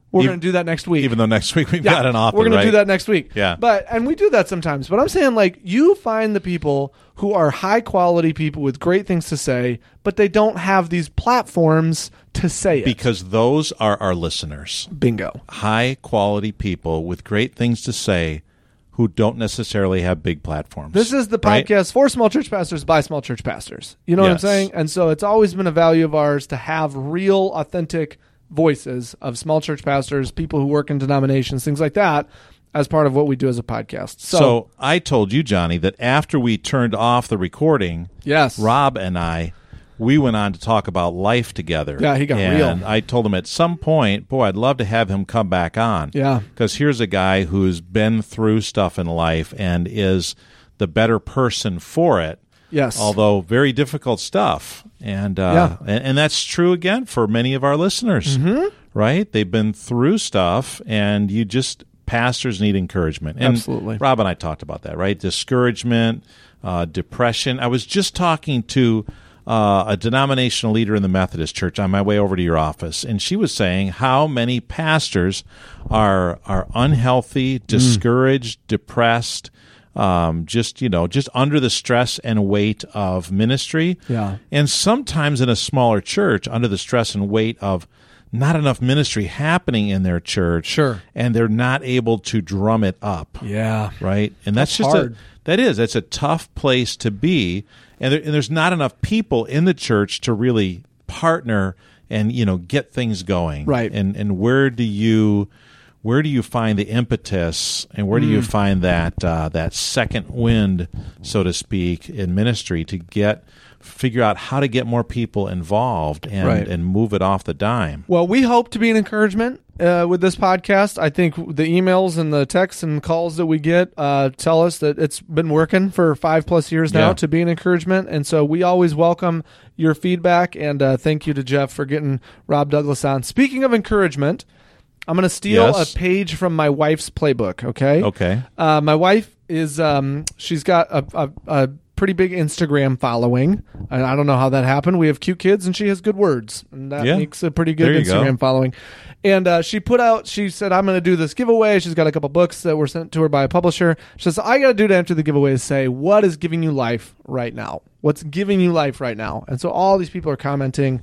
We're Even- going to do that next week. Even though next week we've Yeah, got an author, we're going right? to do that next week. Yeah. But and we do that sometimes. But I'm saying, like, you find the people who are high quality people with great things to say, but they don't have these platforms to say it. Because those are our listeners. Bingo. High quality people with great things to say who don't necessarily have big platforms. This is the right? podcast for small church pastors by small church pastors. You know what I'm Yes. saying? And so it's always been a value of ours to have real, authentic voices of small church pastors, people who work in denominations, things like that, as part of what we do as a podcast. So, So I told you, Johnny, that after we turned off the recording, yes. Rob and I, we went on to talk about life together. Yeah, he got and real. I told him at some point, boy, I'd love to have him come back on. Yeah. Because here's a guy who's been through stuff in life and is the better person for it. Yes. Although very difficult stuff. And, uh, Yeah. and and that's true again for many of our listeners, Mm-hmm. right? They've been through stuff, and you just pastors need encouragement. And Absolutely. Rob and I talked about that, right? Discouragement, uh, depression. I was just talking to uh, a denominational leader in the Methodist Church on my way over to your office, and she was saying how many pastors are are unhealthy, discouraged, depressed. Um, just, you know, just under the stress and weight of ministry. Yeah. And sometimes in a smaller church, under the stress and weight of not enough ministry happening in their church. Sure. And they're not able to drum it up. Yeah. Right. And that's, That's just hard. a, that is, that's a tough place to be. And, there, and there's not enough people in the church to really partner and, you know, get things going. Right. And, and where do you, where do you find the impetus, and where do you find that uh, that second wind, so to speak, in ministry to get figure out how to get more people involved and, Right. and move it off the dime? Well, we hope to be an encouragement uh, with this podcast. I think the emails and the texts and calls that we get uh, tell us that it's been working for five plus years now Yeah. to be an encouragement. And so we always welcome your feedback. And uh, thank you to Jeff for getting Rob Douglas on. Speaking of encouragement, I'm going to steal Yes. a page from my wife's playbook, okay? Okay. Uh, my wife is, um, she's got a, a, a pretty big Instagram following. And I don't know how that happened. We have cute kids and she has good words. And that Yeah. makes a pretty good There you go. Instagram following. And uh, she put out, she said, I'm going to do this giveaway. She's got a couple books that were sent to her by a publisher. She says, I got to do to enter the giveaway is say, what is giving you life right now? What's giving you life right now? And so all these people are commenting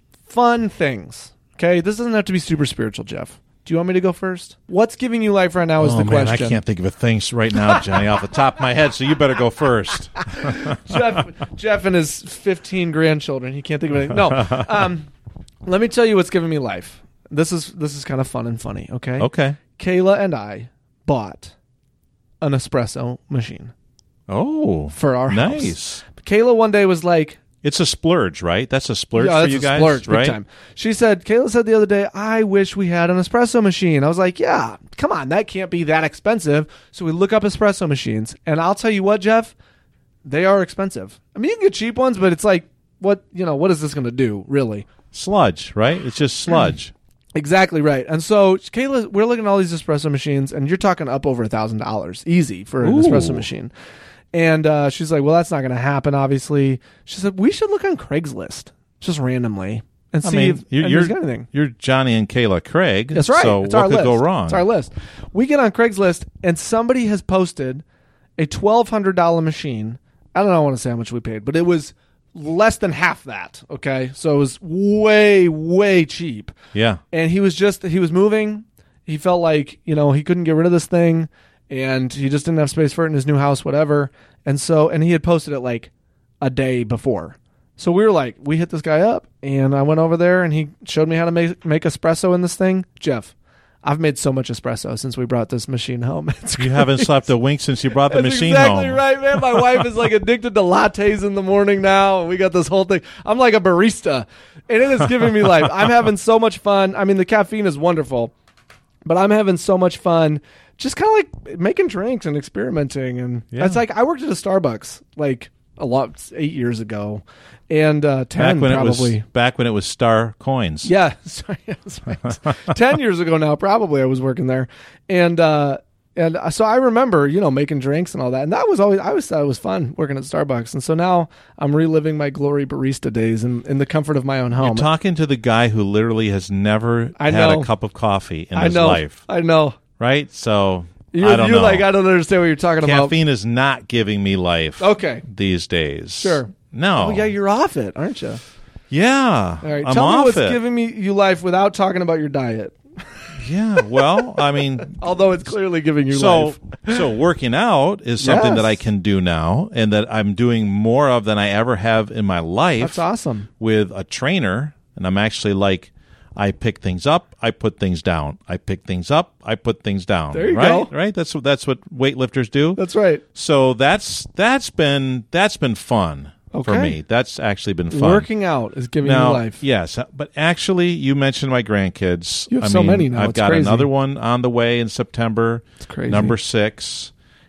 fun things. Okay, this doesn't have to be super spiritual, Jeff. Do you want me to go first? What's giving you life right now is oh, the man, question. I can't think of a thing right now, Johnny, off the top of my head, so you better go first. Jeff, Jeff and his fifteen grandchildren. He can't think of anything. No. Um, let me tell you what's giving me life. This is this is kind of fun and funny, okay? Okay. Kayla and I bought an espresso machine Oh, for our house. nice. Kayla one day was like, It's a splurge, right? That's a splurge yeah, for that's you a guys, splurge, big right? time. She said, Kayla said the other day, I wish we had an espresso machine. I was like, yeah, come on, that can't be that expensive. So we look up espresso machines, and I'll tell you what, Jeff, they are expensive. I mean, you can get cheap ones, but it's like, what you know, what is this going to do, really? Sludge, right? It's just sludge. Exactly right. And so, Kayla, we're looking at all these espresso machines, and you're talking up over a thousand dollars, easy for an Ooh. espresso machine. And uh, she's like, well, that's not going to happen, obviously. She said, we should look on Craigslist, just randomly, and I see mean, if you're, anybody's you're, got anything. you're Johnny and Kayla Craig. That's right. So it's what our could list. go wrong? It's our list. We get on Craigslist, and somebody has posted a twelve hundred dollars machine. I don't know, I want to say how much we paid, but it was less than half that, okay? So it was way, way cheap. Yeah. And he was just, he was moving. He felt like, you know, he couldn't get rid of this thing, and he just didn't have space for it in his new house, whatever. And so, and he had posted it like a day before. So we were like, we hit this guy up, and I went over there, and he showed me how to make, make espresso in this thing. Jeff, I've made so much espresso since we brought this machine home. It's You haven't crazy. slept a wink since you brought the That's machine exactly home. right, man. My wife is like addicted to lattes in the morning now, and we got this whole thing. I'm like a barista, and it is giving me life. I'm having so much fun. I mean, the caffeine is wonderful, but I'm having so much fun just kind of like making drinks and experimenting. And Yeah. it's like I worked at a Starbucks like a lot eight years ago, and uh, ten Back when probably. it was back when it was Star Coins. Yeah, sorry, that's right. Ten years ago now, probably I was working there, and uh, And uh, so I remember, you know, making drinks and all that. And that was always, I always thought it was fun working at Starbucks. And so now I'm reliving my glory barista days in, in the comfort of my own home. You're talking to the guy who literally has never I had know. a cup of coffee in I his know. life. I know. Right? So, You're, I don't you're know. like, I don't understand what you're talking about. Caffeine is not giving me life Okay. these days. Sure. No. Oh, yeah, you're off it, aren't you? Yeah. All right. I'm Tell me off what's it. giving me you life without talking about your diet. Yeah. Well, I mean, Although it's clearly giving you so life. so working out is something Yes. that I can do now and that I'm doing more of than I ever have in my life. That's awesome. With a trainer, and I'm actually like, I pick things up, I put things down. I pick things up, I put things down. There you right? go. Right? That's what that's what weightlifters do. That's right. So that's that's been that's been fun for Okay. me. That's actually been fun. Working out is giving now, you life. yes, but actually, you mentioned my grandkids. You have I so mean, many now. I've It's got crazy. another one on the way in September. It's crazy. Number six.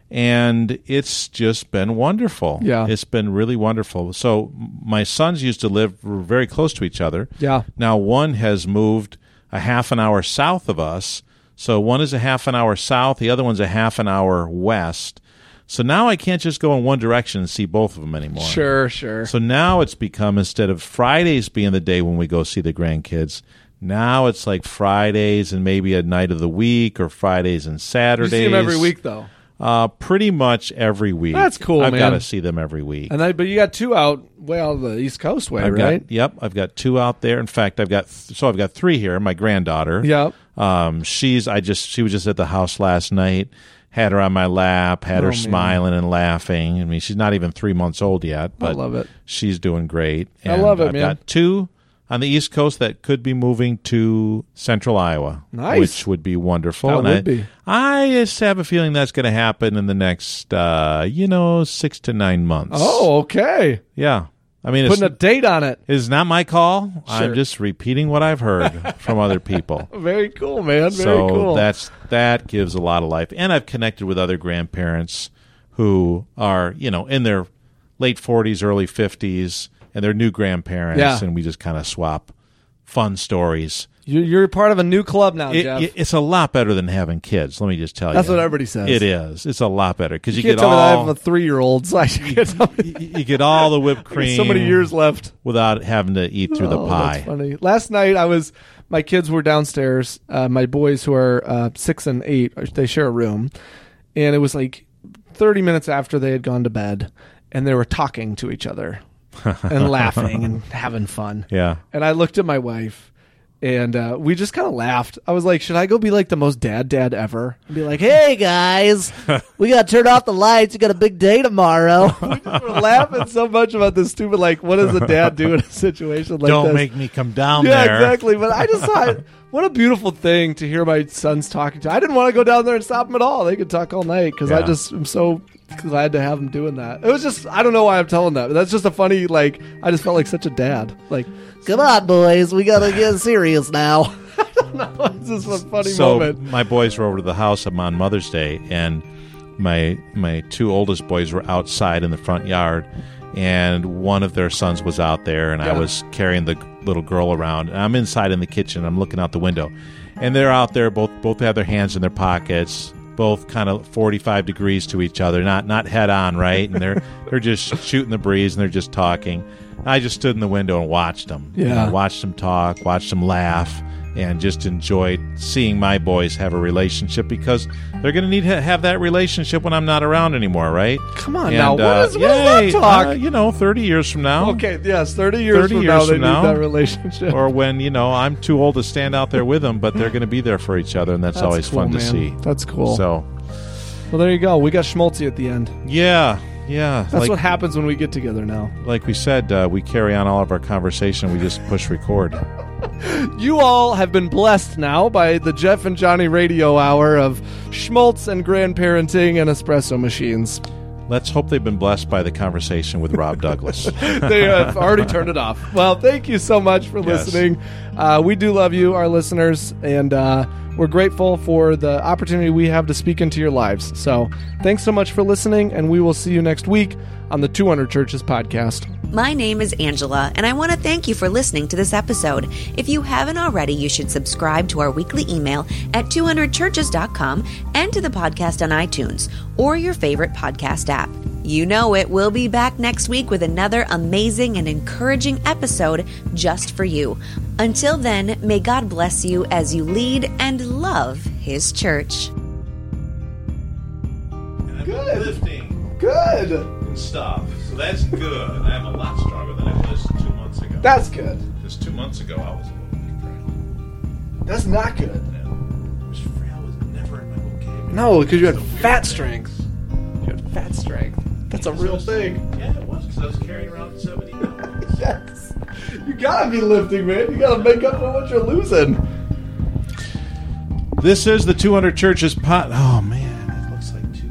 And it's just been wonderful. Yeah. It's been really wonderful. So my sons used to live very close to each other. Yeah. Now one has moved a half an hour south of us. So one is a half an hour south, the other one's a half an hour west. So now I can't just go in one direction and see both of them anymore. Sure, sure. So now it's become, instead of Fridays being the day when we go see the grandkids, now it's like Fridays and maybe a night of the week or Fridays and You Saturdays. see them every week, though. Uh, pretty much every week. That's cool, I've man. got to see them every week. And I, but you got two out way out the East Coast way, I've right? got, yep, I've got two out there. In fact, I've got th- so I've got three here. My granddaughter. Yep. Um, she's I just she was just at the house last night. Had her on my lap. Had Oh, her man. smiling and laughing. I mean, she's not even three months old yet, but I love it. she's doing great. I And love it, I've man. got two on the East Coast that could be moving to Central Iowa, Nice. which would be wonderful. That and would I, be. I just have a feeling that's going to happen in the next, uh, you know, six to nine months. Oh, okay. yeah. I mean, it's, Putting a date on it. it's not my call. Sure. I'm just repeating what I've heard from other people. Very cool, man. Very so cool. that's that gives a lot of life. And I've connected with other grandparents who are, you know, in their late forties, early fifties, and they're new grandparents, Yeah. and we just kind of swap fun stories. You- You're part of a new club now, It, Jeff. it- it's a lot better than having kids. Let me just tell That's you. what everybody says. It is. It's a lot better because you, you can't get tell me that I all have a three-year-old, so I should get somebody. you get all the whipped cream. So many years left. without having to eat through the Oh, pie. That's funny. Last night I was, my kids were downstairs. Uh, my boys who are uh, six and eight, they share a room, and it was like thirty minutes after they had gone to bed, and they were talking to each other and laughing and having fun. Yeah. And I looked at my wife, and uh, we just kind of laughed. I was like, should I go be like the most dad dad ever? And be like, hey, guys, we got to turn off the lights. You got a big day tomorrow. We just were laughing so much about this stupid, like, what does a dad do in a situation like Don't this? make me come down yeah, there. exactly. But I just thought, what a beautiful thing to hear my sons talking to. I didn't want to go down there and stop them at all. They could talk all night because I Yeah. just am so glad to have them doing that. It was just, I don't know why I'm telling that, but that's just a funny, like, I just felt like such a dad. Like, come on, boys, we got to get serious now. I don't know. It's just a funny so moment. my boys were over to the house on Mother's Day, and my my two oldest boys were outside in the front yard, and one of their sons was out there, and I Yeah. was carrying the little girl around, and I'm inside in the kitchen. I'm looking out the window, and they're out there. Both both have their hands in their pockets, both kind of forty-five degrees to each other, not not head on, right? And they're they're just shooting the breeze, and they're just talking. I just stood in the window and watched them. You Yeah. know, watched them talk, watched them laugh, and just enjoyed seeing my boys have a relationship because they're going to need to have that relationship when I'm not around anymore, right? Come on And, now. What uh, is, what is that yay, talk? uh, you know, thirty years from now. Okay, yes, thirty years thirty from years now, from they now. need that relationship. Or when, you know, I'm too old to stand out there with them, but they're going to be there for each other, and that's, That's always cool, fun to man. see. That's cool. So, Well, there you go. We got Schmaltzy at the end. yeah, yeah. That's like, what happens when we get together now. like we said, uh, we carry on all of our conversation. We just push record. You all have been blessed now by the Jeff and Johnny radio hour of schmaltz and grandparenting and espresso machines. Let's hope they've been blessed by the conversation with Rob Douglas. They have already turned it off. Well, thank you so much for Yes. listening. Uh, we do love you, our listeners, and uh, we're grateful for the opportunity we have to speak into your lives. So thanks so much for listening, and we will see you next week on the two hundred Churches podcast. My name is Angela, and I want to thank you for listening to this episode. If you haven't already, you should subscribe to our weekly email at two hundred churches dot com and to the podcast on iTunes or your favorite podcast app. You know it. We'll be back next week with another amazing and encouraging episode just for you. Until then, may God bless you as you lead and love His church. Good. Lifting. Good. And stuff. So that's good. I'm a lot stronger than I was two months ago. That's good. Because two months ago I was a little bit frail. That's not good. No. I was frail was never in my vocabulary. No, because you had It's a fat weird strength. You had fat strength. That's a thing. real thing. Yeah, it was because I was carrying around seventy pounds. Yes. You gotta be lifting, man. You gotta make up for what you're losing. This is the two hundred Churches pot. Oh, man. It looks like two.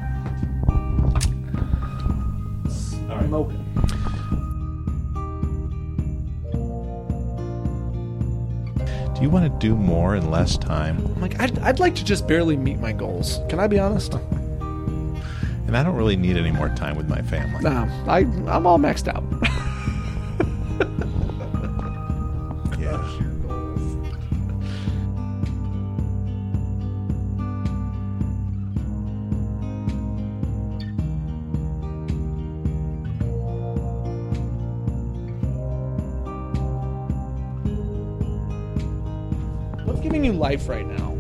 All right. I'm open. Do you want to do more in less time? I'm like, I'd, I'd like to just barely meet my goals. Can I be honest? And I don't really need any more time with my family. Nah, I, I'm all maxed out. Yeah. What's giving you life right now?